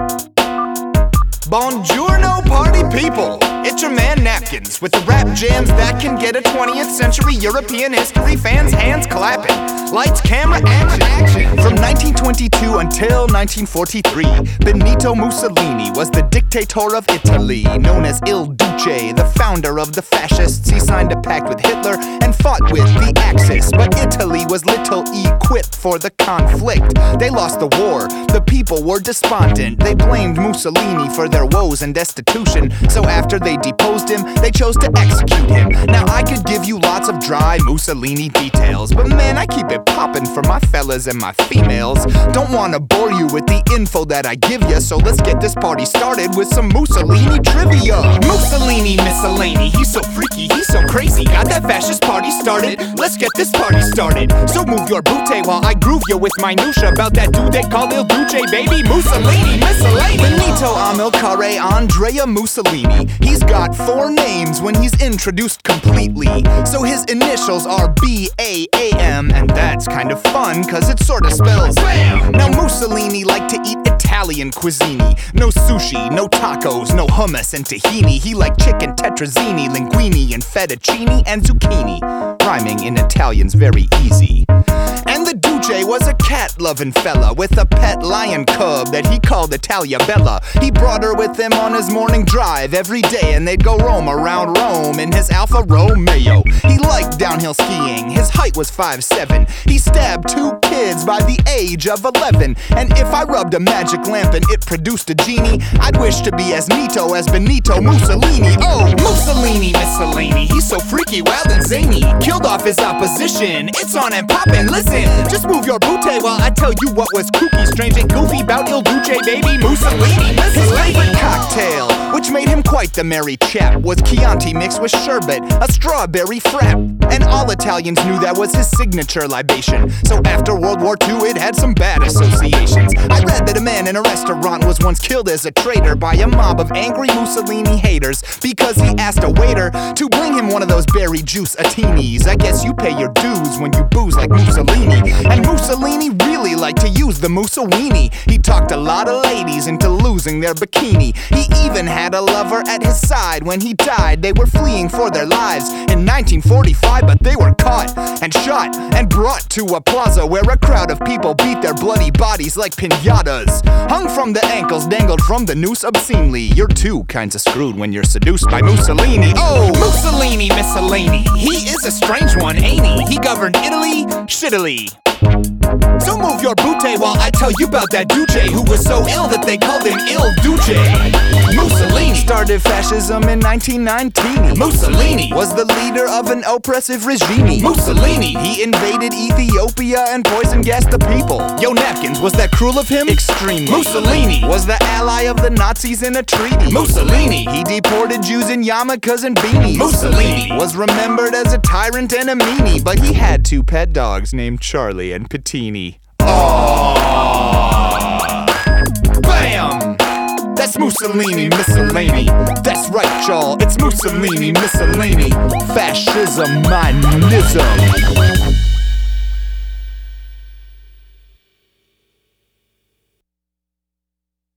Buongiorno, party people! It's your man Napkins with the rap jams that can get a 20th century European history fans' hands clapping. Lights, camera, action! From 1922 until 1943, Benito Mussolini was the dictator of Italy, known as Il Duce, the founder of the fascists. He signed a pact with Hitler and fought with the Axis, but Italy was little equipped for the conflict. They lost the war, the people were despondent. They blamed Mussolini for their woes and destitution, so after they deposed him, they chose to execute him. Now I could give you lots of dry Mussolini details, but man, I keep it poppin' for my fellas and my females. Don't wanna bore you with the info that I give ya, so let's get this party started with some Mussolini trivia. Mussolini miscellany, he's so freaky, he's so crazy, got that fascist party started. Let's get this party started. So move your booty while I groove ya with minutia about that dude they call Il Duce, baby. Mussolini miscellany. Benito Amilcare Andrea Mussolini. He's got 4 names when he's introduced completely, so his initials are B-A-A-M, and that's kind of fun cause it sorta spells BAM! Now Mussolini liked to eat Italian cuisine. No sushi, no tacos, no hummus and tahini. He liked chicken tetrazzini, linguine and fettuccine and zucchini. Rhyming in Italian's very easy. And the Duce was a cat-loving fella with a pet lion cub that he called Italia Bella. He brought her with him on his morning drive every day, and they'd go roam around Rome in his Alfa Romeo. He liked downhill skiing, his height was 5'7". He stabbed 2 kids by the age of 11. And if I rubbed a magic lamp and it produced a genie, I'd wish to be as neato as Benito Mussolini. Oh, Mussolini miscellany, he's so freaky, wild and zany. Killed off his opposition, it's on and poppin'. Listen, just move your booty while I tell you what was kooky, strange and goofy about Il Duce, baby. Mussolini miscellany. His favorite cocktail, which made him quite the merry chap, was Chianti mixed with sherbet, a strawberry frap. And all Italians knew that was his signature libation, so after World War II it had some bad associations. I read that a man in a restaurant was once killed as a traitor by a mob of angry Mussolini haters because he asked a waiter to bring him one of those berry juice atinis. I guess you pay your dues when you booze like Mussolini. And Mussolini really liked to use the Mussolini. He talked a lot of ladies into losing their bikini. He even had a lover at his side when he died. They were fleeing for their lives in 1945, but they were caught and shot and brought to a plaza where a crowd of people beat their bloody bodies like piñatas. Hung from the ankles, dangled from the noose obscenely. You're 2 kinds of screwed when you're seduced by Mussolini. Oh, Mussolini miscellany, he is a strange one, ain't he? He governed Italy shittily. So move your booty while I tell you about that Duce who was so ill that they called him Il Duce. Mussolini started fascism in 1919. Mussolini was the leader of an oppressive regime. Mussolini, he invaded Ethiopia and poison gassed the people. Yo, Napkins, was that cruel of him? Extremely. Mussolini was the ally of the Nazis in a treaty. Mussolini, he deported Jews in yarmulkes and beanies. Mussolini was remembered as a tyrant and a meanie, but he had 2 pet dogs named Charlie and Pettini. Aww. Bam! That's Mussolini miscellany. That's right, y'all, it's Mussolini miscellany. Fascism, my nism.